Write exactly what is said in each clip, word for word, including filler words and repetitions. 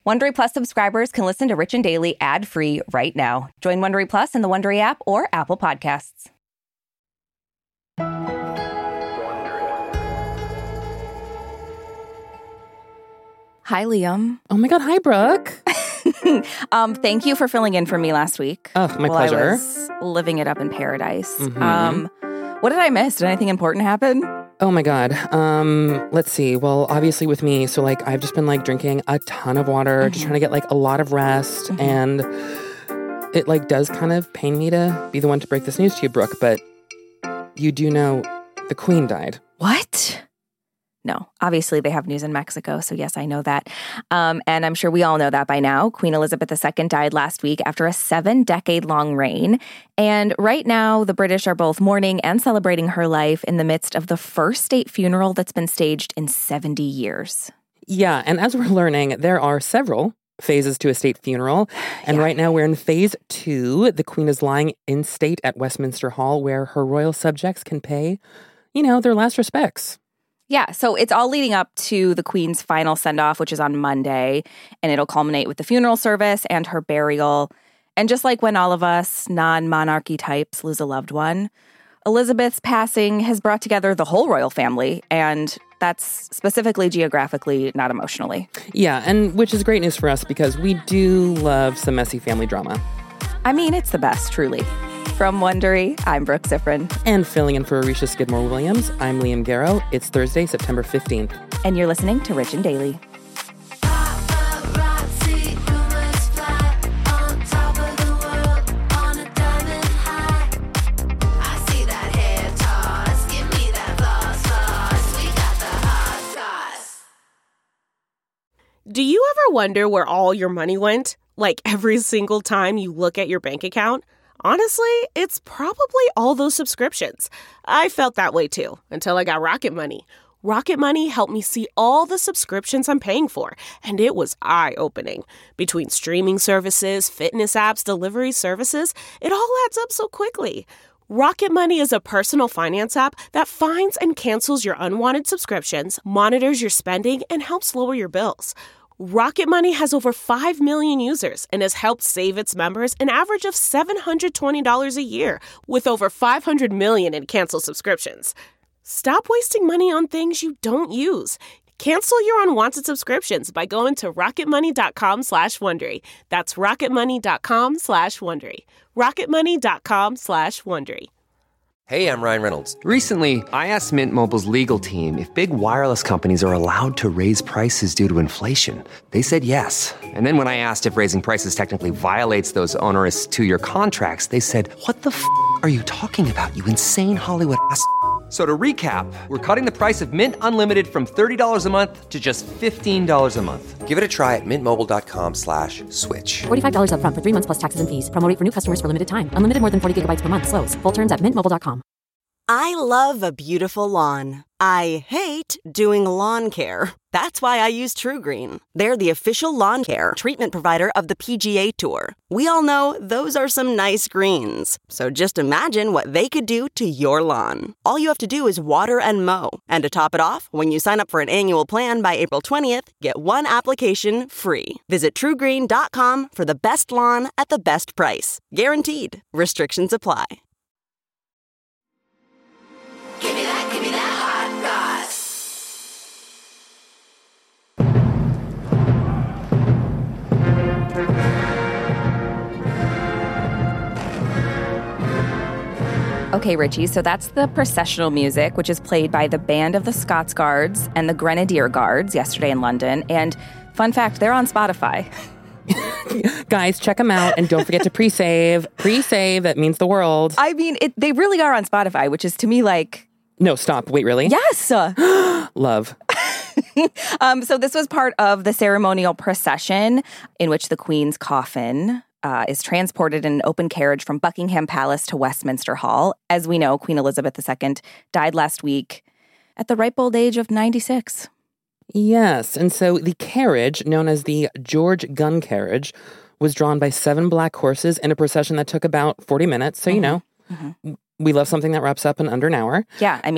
Wondery Plus subscribers can listen to Rich and Daily ad-free right now. Join Wondery Plus in the Wondery app or Apple Podcasts. Hi, Liam. Oh my God. Hi, Brooke. um, thank you for filling in for me last week. Oh, my while pleasure. I was living it up in paradise. Mm-hmm. Um, what did I miss? Did anything important happen? Oh my God. Um, let's see. Well, obviously with me, so like I've just been like drinking a ton of water, mm-hmm. just trying to get like a lot of rest. Mm-hmm. And it like does kind of pain me to be the one to break this news to you, Brooke, but you do know the Queen died. What? No, obviously they have news in Mexico, so yes, I know that. Um, and I'm sure we all know that by now. Queen Elizabeth the Second died last week after a seven-decade-long reign. And right now, the British are both mourning and celebrating her life in the midst of the first state funeral that's been staged in seventy years. Yeah, and as we're learning, there are several phases to a state funeral. And yeah. right now we're in phase two. The Queen is lying in state at Westminster Hall, where her royal subjects can pay, you know, their last respects. Yeah, so it's all leading up to the Queen's final send-off, which is on Monday, and it'll culminate with the funeral service and her burial. And just like when all of us non-monarchy types lose a loved one, Elizabeth's passing has brought together the whole royal family, and that's specifically geographically, not emotionally. Yeah, and which is great news for us because we do love some messy family drama. I mean, it's the best, truly. From Wondery, I'm Brooke Ziffrin. And filling in for Arisha Skidmore-Williams, I'm Liam Garrow. It's Thursday, September fifteenth. And you're listening to Rich and Daily. Do you ever wonder where all your money went? Like every single time you look at your bank account? Honestly, it's probably all those subscriptions. I felt that way too, until I got Rocket Money. Rocket Money helped me see all the subscriptions I'm paying for, and it was eye-opening. Between streaming services, fitness apps, delivery services, it all adds up so quickly. Rocket Money is a personal finance app that finds and cancels your unwanted subscriptions, monitors your spending, and helps lower your bills. Rocket Money has over five million users and has helped save its members an average of seven hundred twenty dollars a year, with over five hundred million in canceled subscriptions. Stop wasting money on things you don't use. Cancel your unwanted subscriptions by going to rocketmoney.com slash Wondery. That's rocketmoney.com slash Wondery. rocketmoney.com slash Wondery. Hey, I'm Ryan Reynolds. Recently, I asked Mint Mobile's legal team if big wireless companies are allowed to raise prices due to inflation. They said yes. And then when I asked if raising prices technically violates those onerous two-year contracts, they said, "What the f*** are you talking about, you insane Hollywood ass f- So to recap, we're cutting the price of Mint Unlimited from thirty dollars a month to just fifteen dollars a month. Give it a try at mintmobile.com slash switch. forty-five dollars up front for three months plus taxes and fees. Promo rate for new customers for limited time. Unlimited more than forty gigabytes per month. Slows full terms at mint mobile dot com. I love a beautiful lawn. I hate doing lawn care. That's why I use True Green. They're the official lawn care treatment provider of the P G A Tour. We all know those are some nice greens. So just imagine what they could do to your lawn. All you have to do is water and mow. And to top it off, when you sign up for an annual plan by April twentieth, get one application free. Visit true green dot com for the best lawn at the best price. Guaranteed. Restrictions apply. Give me that, give me that hot goss. Okay, Richie, so that's the processional music, which is played by the Band of the Scots Guards and the Grenadier Guards yesterday in London. And fun fact, they're on Spotify. Guys, check them out and don't forget to pre-save. Pre-save, that means the world. I mean, it, they really are on Spotify, which is to me like... No, stop. Wait, really? Yes. Love. um, so this was part of the ceremonial procession in which the Queen's coffin uh, is transported in an open carriage from Buckingham Palace to Westminster Hall. As we know, Queen Elizabeth the Second died last week at the ripe old age of ninety-six. Yes, and so the carriage, known as the George Gun Carriage, was drawn by seven black horses in a procession that took about forty minutes. So, mm-hmm. you know, mm-hmm. we love something that wraps up in under an hour. Yeah, I mean,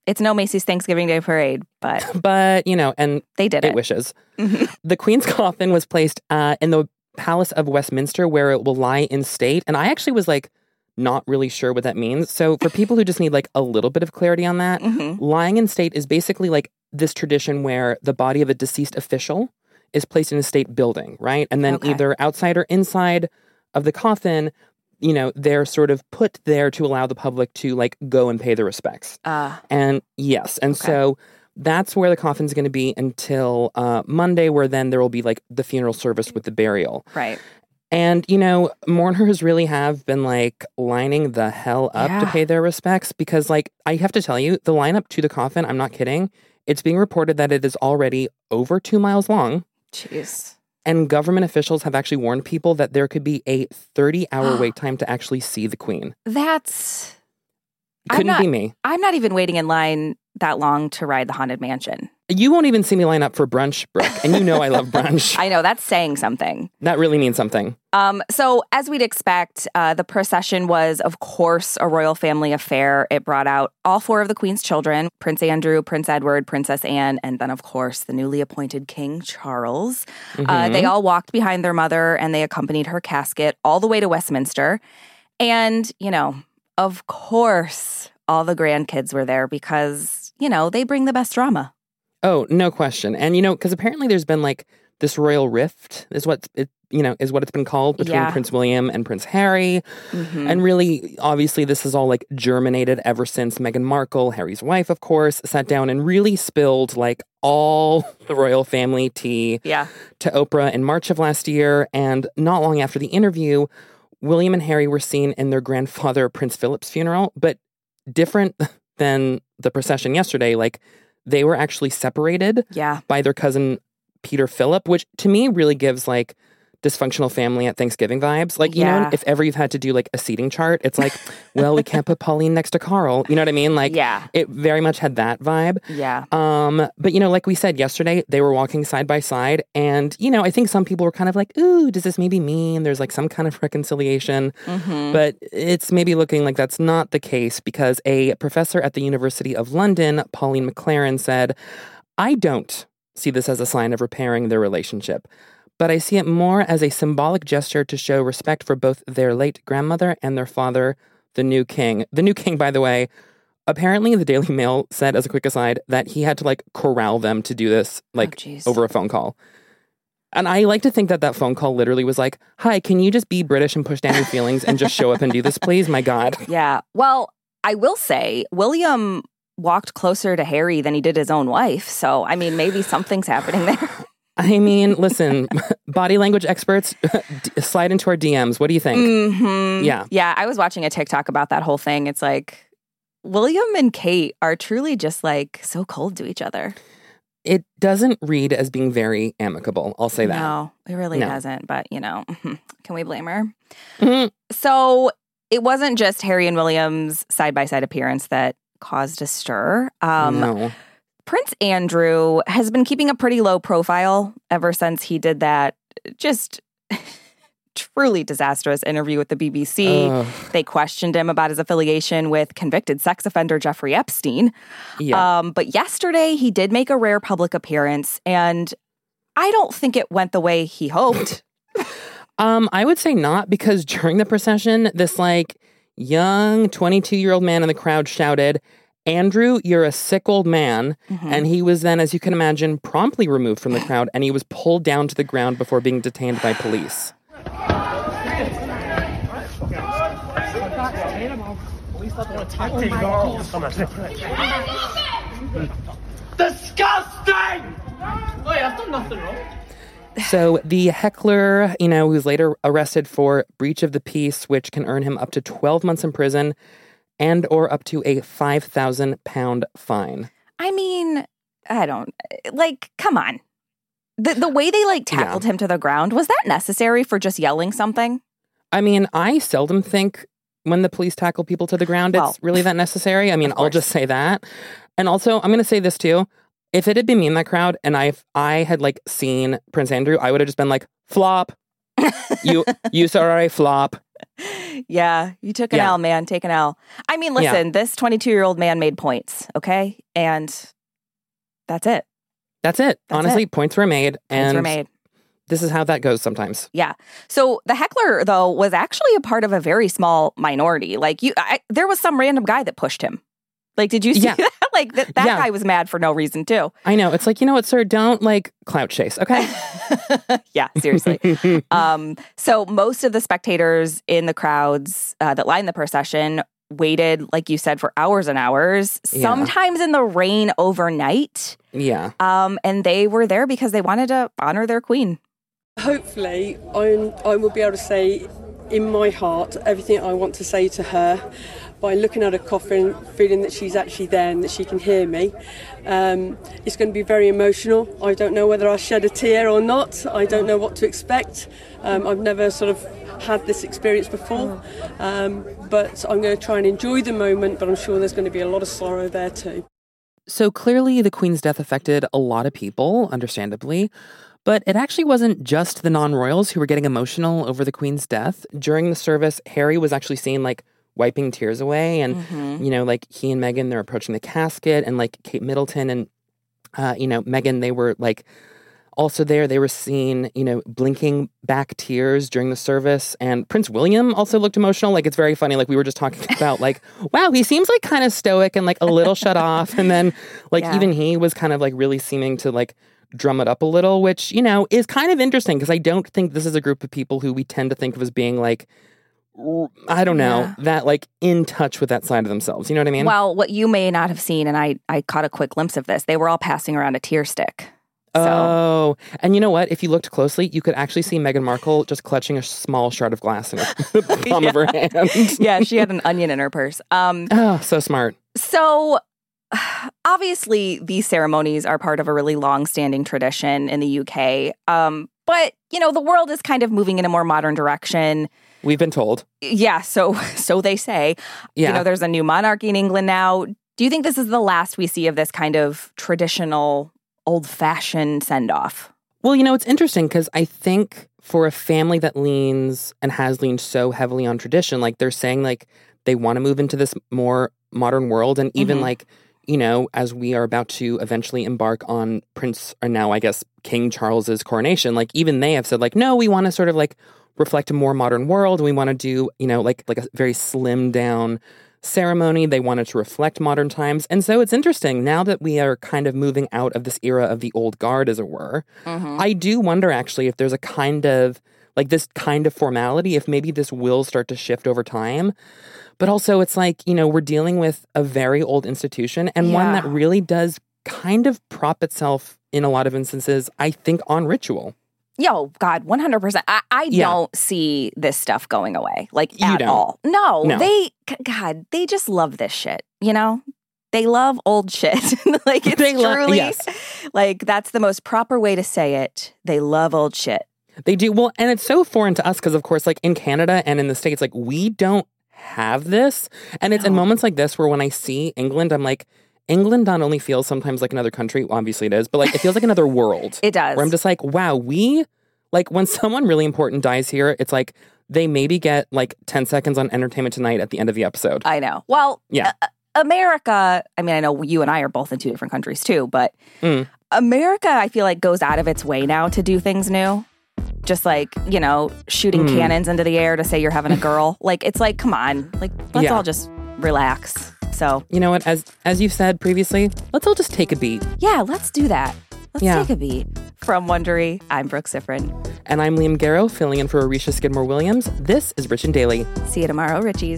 It's no Macy's Thanksgiving Day Parade, but But, you know, and they did it it. wishes. The Queen's coffin was placed uh, in the Palace of Westminster, where it will lie in state. And I actually was like, not really sure what that means. So for people who just need like a little bit of clarity on that, Mm-hmm. lying in state is basically like this tradition where the body of a deceased official is placed in a state building, right? And then Okay. either outside or inside of the coffin, you know, they're sort of put there to allow the public to like go and pay their respects. Uh, And yes, and Okay. so that's where the coffin's going to be until uh, Monday, where then there will be like the funeral service with the burial. right. And, you know, mourners really have been like lining the hell up to Yeah. pay their respects because, like, I have to tell you, the lineup to the coffin, I'm not kidding. It's being reported that it is already over two miles long. Jeez. And government officials have actually warned people that there could be a thirty hour wait time to actually see the Queen. That's. I'm Couldn't not- be me. I'm not even waiting in line that long to ride the Haunted Mansion. You won't even see me line up for brunch, Brooke. And you know I love brunch. I know, that's saying something. That really means something. Um, so, as we'd expect, uh, the procession was, of course, a royal family affair. It brought out all four of the Queen's children, Prince Andrew, Prince Edward, Princess Anne, and then, of course, the newly appointed King Charles. Uh, they all walked behind their mother and they accompanied her casket all the way to Westminster. And, you know, of course, all the grandkids were there because, you know, they bring the best drama. Oh, no question. And, you know, because apparently there's been like this royal rift is what it, you know, is what it's been called between Yeah. Prince William and Prince Harry. Mhm. And really, obviously, this has all like germinated ever since Meghan Markle, Harry's wife, of course, sat down and really spilled like all the royal family tea Yeah. to Oprah in March of last year. And not long after the interview, William and Harry were seen in their grandfather, Prince Philip's funeral, but different than the procession yesterday. Like, they were actually separated Yeah. by their cousin Peter Philip, which to me really gives like dysfunctional family at Thanksgiving vibes. Like, you know, Yeah. if ever you've had to do like a seating chart, it's like, well, we can't put Pauline next to Carl. You know what I mean? Like, Yeah. it very much had that vibe. Yeah. Um, but you know, like we said yesterday, they were walking side by side, and you know, I think some people were kind of like, "Ooh, does this maybe mean there's like some kind of reconciliation?" Mhm. But it's maybe looking like that's not the case because a professor at the University of London, Pauline McLaren, said, "I don't see this as a sign of repairing their relationship, but I see it more as a symbolic gesture to show respect for both their late grandmother and their father, the new king." The new king, by the way, apparently the Daily Mail said, as a quick aside, that he had to like corral them to do this, like jeez. over a phone call. And I like to think that that phone call literally was like, "Hi, can you just be British and push down your feelings and just show up and do this, please? My God." Yeah. Well, I will say, William walked closer to Harry than he did his own wife. So, I mean, maybe something's happening there. I mean, listen, body language experts, d- slide into our D Ms. What do you think? Mhm. Yeah. Yeah. I was watching a TikTok about that whole thing. It's like, William and Kate are truly just like so cold to each other. It doesn't read as being very amicable. I'll say that. No, it really No. doesn't. But, you know, can we blame her? Mhm. So it wasn't just Harry and William's side by side appearance that caused a stir. Um, no. Prince Andrew has been keeping a pretty low profile ever since he did that just truly disastrous interview with the B B C. Ugh. They questioned him about his affiliation with convicted sex offender Jeffrey Epstein. Yeah. Um, but yesterday he did make a rare public appearance, and I don't think it went the way he hoped. Um, I would say not, because during the procession, this like young twenty-two-year-old man in the crowd shouted, "Andrew, you're a sick old man." Mhm. And he was then, as you can imagine, promptly removed from the crowd, and he was pulled down to the ground before being detained by police. Disgusting! Wait, I've done nothing wrong. So the heckler, you know, who's later arrested for breach of the peace, which can earn him up to twelve months in prison and or up to a five thousand pound fine. I mean, I don't, like, come on. The, the way they, like, tackled him to the ground, was that necessary for just yelling something? I mean, I seldom think when the police tackle people to the ground, Well, it's really that necessary. I mean, of I'll course. just say that. And also, I'm going to say this too. If it had been me in that crowd and I I had like seen Prince Andrew, I would have just been like, "Flop. You, you sorry, flop." Yeah, you took an Yeah. L, man. Take an L. I mean, listen, Yeah. this twenty-two-year-old man made points, okay? And that's it. That's it. That's Honestly, it. points were made. Points and were made. This is how that goes sometimes. Yeah. So the heckler, though, was actually a part of a very small minority. Like, you, I, there was some random guy that pushed him. Like, did you see Yeah. that? Like, that, that Yeah. guy was mad for no reason, too. I know. It's like, you know what, sir? Don't like clout chase, okay? Yeah, seriously. um, so most of the spectators in the crowds uh, that lined the procession waited, like you said, for hours and hours, Yeah. sometimes in the rain overnight. Yeah. Um, and they were there because they wanted to honor their queen. Hopefully, I'm, I will be able to say in my heart everything I want to say to her by looking at her coffin, feeling that she's actually there and that she can hear me. Um, it's going to be very emotional. I don't know whether I'll shed a tear or not. I don't know what to expect. Um, I've never sort of had this experience before, um, but I'm going to try and enjoy the moment, but I'm sure there's going to be a lot of sorrow there too. So clearly the Queen's death affected a lot of people, understandably. But it actually wasn't just the non-royals who were getting emotional over the Queen's death. During the service, Harry was actually seen, like, wiping tears away. And, Mm-hmm. you know, like, he and Meghan, they're approaching the casket. And, like, Kate Middleton and, uh, you know, Meghan, they were, like, also there. They were seen, you know, blinking back tears during the service. And Prince William also looked emotional. Like, it's very funny. Like, we were just talking about, like, wow, he seems, like, kind of stoic and, like, a little shut off. And then, like, Yeah. even he was kind of, like, really seeming to, like, drum it up a little, which, you know, is kind of interesting because I don't think this is a group of people who we tend to think of as being like, I don't know, Yeah. that like in touch with that side of themselves. You know what I mean? Well, what you may not have seen, and I, I caught a quick glimpse of this, they were all passing around a tear stick. So, Oh, and you know what? If you looked closely, you could actually see Meghan Markle just clutching a small shard of glass in the palm of her hand. yeah, she had an onion in her purse. Um, Oh, so smart. So, obviously, these ceremonies are part of a really long-standing tradition in the U K. Um, but, you know, the world is kind of moving in a more modern direction. We've been told. Yeah, so so they say. Yeah. You know, there's a new monarchy in England now. Do you think this is the last we see of this kind of traditional, old-fashioned send-off? Well, you know, it's interesting because I think for a family that leans and has leaned so heavily on tradition, like they're saying like they want to move into this more modern world. And even Mhm. like, you know, as we are about to eventually embark on Prince, or now I guess King Charles's coronation, like even they have said like, no, we want to sort of like reflect a more modern world. We want to do, you know, like like a very slimmed down ceremony. They wanted to reflect modern times. And so it's interesting now that we are kind of moving out of this era of the old guard, as it were. Mhm. I do wonder actually if there's a kind of like this kind of formality, if maybe this will start to shift over time. But also it's like, you know, we're dealing with a very old institution and one Yeah. that really does kind of prop itself in a lot of instances, I think, on ritual. Yo, God, one hundred percent. I, I Yeah. don't see this stuff going away, like, You at don't. all. No, No. they, g- God, they just love this shit, you know? They love old shit. Like, it's They lo- truly, yes. like, that's the most proper way to say it. They love old shit. They do. Well, and it's so foreign to us because, of course, like in Canada and in the States, like we don't have this. And it's in No. moments like this where when I see England, I'm like, England not only feels sometimes like another country, well, obviously it is, but like it feels like another world. It does. Where I'm just like, wow, we, like when someone really important dies here, it's like they maybe get like ten seconds on Entertainment Tonight at the end of the episode. I know. Well, Yeah. uh, America, I mean, I know you and I are both in two different countries too, but Mm. America, I feel like, goes out of its way now to do things new. Just like, you know, shooting Mm. cannons into the air to say you're having a girl. Like, it's like, come on. Like, let's Yeah. all just relax. So, You know what? As as you've said previously, let's all just take a beat. yeah, let's do that. Let's Yeah. take a beat. From Wondery, I'm Brooke Sifrin. And I'm Liam Garrow, filling in for Arisha Skidmore-Williams. This is Rich and Daily. See you tomorrow, Richies.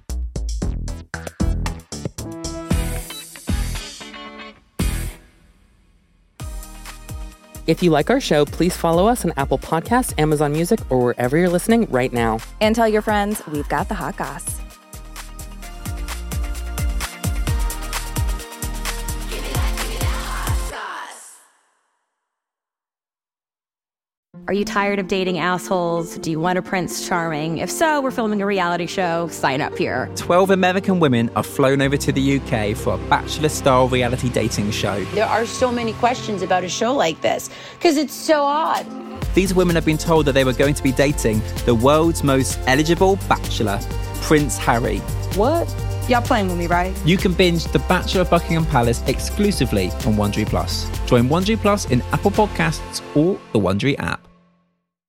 If you like our show, please follow us on Apple Podcasts, Amazon Music, or wherever you're listening right now. And tell your friends, we've got the hot goss. Are you tired of dating assholes? Do you want a Prince Charming? If so, we're filming a reality show. Sign up here. twelve American women are flown over to the U K for a bachelor-style reality dating show. There are so many questions about a show like this because it's so odd. These women have been told that they were going to be dating the world's most eligible bachelor, Prince Harry. What? Y'all playing with me, right? You can binge The Bachelor of Buckingham Palace exclusively on Wondery Plus. Join Wondery Plus in Apple Podcasts or the Wondery app.